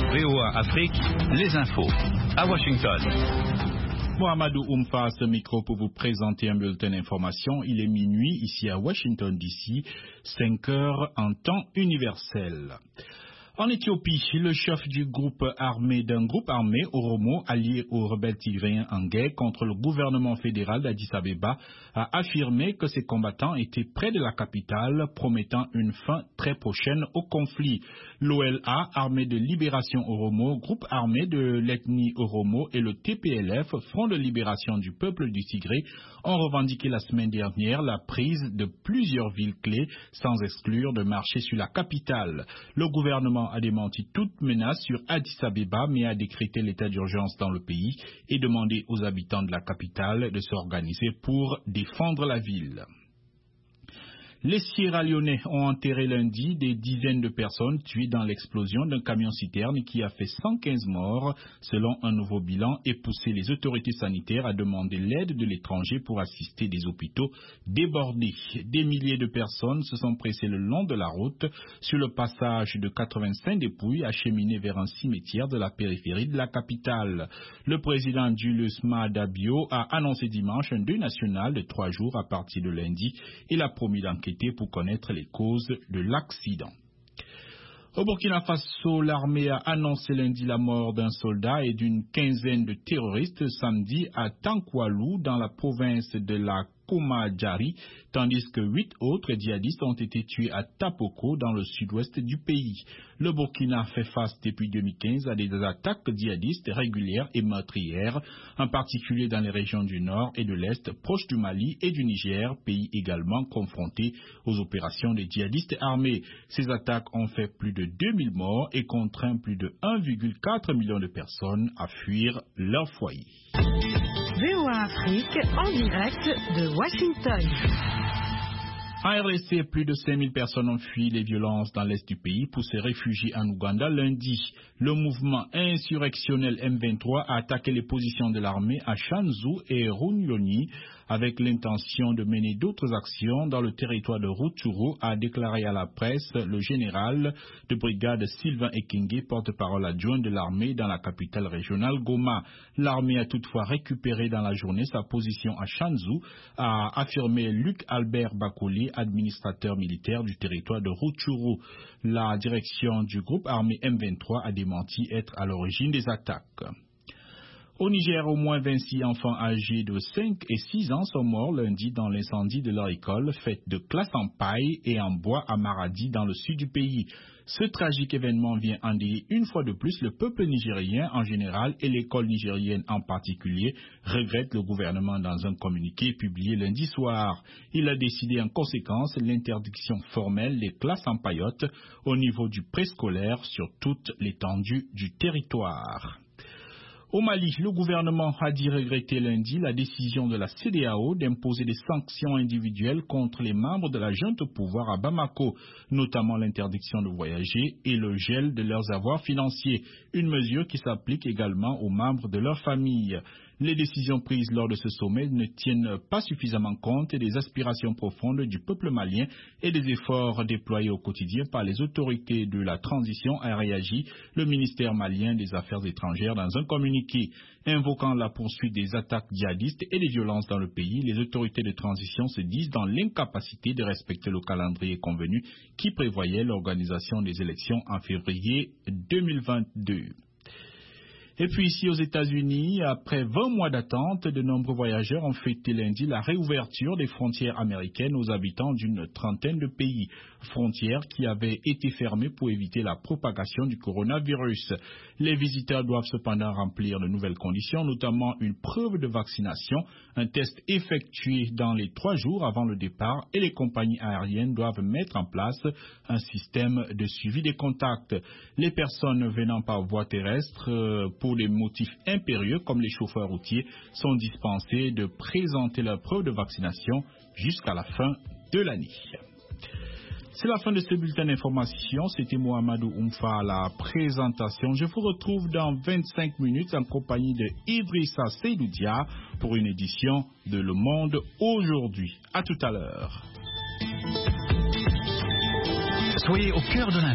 VOA Afrique, les infos. À Washington. Mohamedou Oumfa à ce micro pour vous présenter un bulletin d'information. Il est minuit ici à Washington DC, 5 heures en temps universel. En Éthiopie, le chef d'un groupe armé Oromo allié aux rebelles tigréens en guerre contre le gouvernement fédéral d'Addis Abeba a affirmé que ses combattants étaient près de la capitale, promettant une fin très prochaine au conflit. L'OLA, armée de libération Oromo, groupe armé de l'ethnie Oromo et le TPLF, Front de libération du peuple du Tigré, ont revendiqué la semaine dernière la prise de plusieurs villes clés, sans exclure de marcher sur la capitale. Le gouvernement a démenti toute menace sur Addis Abeba, mais a décrété l'état d'urgence dans le pays et demandé aux habitants de la capitale de s'organiser pour défendre la ville. Les Sierra-Léonais ont enterré lundi des dizaines de personnes tuées dans l'explosion d'un camion-citerne qui a fait 115 morts, selon un nouveau bilan, et poussé les autorités sanitaires à demander l'aide de l'étranger pour assister des hôpitaux débordés. Des milliers de personnes se sont pressées le long de la route sur le passage de 85 dépouilles acheminées vers un cimetière de la périphérie de la capitale. Le président Julius Maada Bio a annoncé dimanche un deuil national de 3 jours à partir de lundi. Il a promis d'enquêter pour connaître les causes de l'accident. Au Burkina Faso, l'armée a annoncé lundi la mort d'un soldat et d'une quinzaine de terroristes samedi à Tankwalou dans la province de la Komadjari, tandis que 8 autres djihadistes ont été tués à Tapoko dans le sud-ouest du pays. Le Burkina fait face depuis 2015 à des attaques djihadistes régulières et meurtrières, en particulier dans les régions du nord et de l'est, proches du Mali et du Niger, pays également confrontés aux opérations des djihadistes armés. Ces attaques ont fait plus de 2000 morts et contraint plus de 1,4 million de personnes à fuir leur foyer. VOA Afrique en direct de Washington. En RDC, plus de 5000 personnes ont fui les violences dans l'est du pays pour se réfugier en Ouganda lundi. Le mouvement insurrectionnel M23 a attaqué les positions de l'armée à Shanzu et Runyoni avec l'intention de mener d'autres actions dans le territoire de Rutshuru, a déclaré à la presse le général de brigade Sylvain Ekenge, porte-parole adjoint de l'armée dans la capitale régionale Goma. L'armée a toutefois récupéré dans la journée sa position à Shanzu, a affirmé Luc Albert Bakoli, administrateur militaire du territoire de Rutshuru. La direction du groupe armé M23 a démenti être à l'origine des attaques. Au Niger, au moins 26 enfants âgés de 5 et 6 ans sont morts lundi dans l'incendie de leur école, faite de classes en paille et en bois à Maradi, dans le sud du pays. Ce tragique événement vient endeuiller une fois de plus le peuple nigérien en général et l'école nigérienne en particulier, regrette le gouvernement dans un communiqué publié lundi soir. Il a décidé en conséquence l'interdiction formelle des classes en paillotte au niveau du préscolaire sur toute l'étendue du territoire. Au Mali, le gouvernement a dit regretter lundi la décision de la CEDEAO d'imposer des sanctions individuelles contre les membres de la junte au pouvoir à Bamako, notamment l'interdiction de voyager et le gel de leurs avoirs financiers, une mesure qui s'applique également aux membres de leur famille. Les décisions prises lors de ce sommet ne tiennent pas suffisamment compte des aspirations profondes du peuple malien et des efforts déployés au quotidien par les autorités de la transition, a réagi le ministère malien des Affaires étrangères dans un communiqué. Invoquant la poursuite des attaques djihadistes et des violences dans le pays, les autorités de transition se disent dans l'incapacité de respecter le calendrier convenu qui prévoyait l'organisation des élections en février 2022. Et puis ici aux États-Unis, après 20 mois d'attente, de nombreux voyageurs ont fêté lundi la réouverture des frontières américaines aux habitants d'une trentaine de pays. Frontières qui avaient été fermées pour éviter la propagation du coronavirus. Les visiteurs doivent cependant remplir de nouvelles conditions, notamment une preuve de vaccination, un test effectué dans les 3 jours avant le départ et les compagnies aériennes doivent mettre en place un système de suivi des contacts. Les personnes venant par voie terrestre pour des motifs impérieux comme les chauffeurs routiers sont dispensés de présenter leur preuve de vaccination jusqu'à la fin de l'année. C'est la fin de ce bulletin d'information. C'était Mohamedou Oumfa à la présentation. Je vous retrouve dans 25 minutes en compagnie de Idrissa Seydoudia pour une édition de Le Monde aujourd'hui. À tout à l'heure. Soyez au cœur de l'info.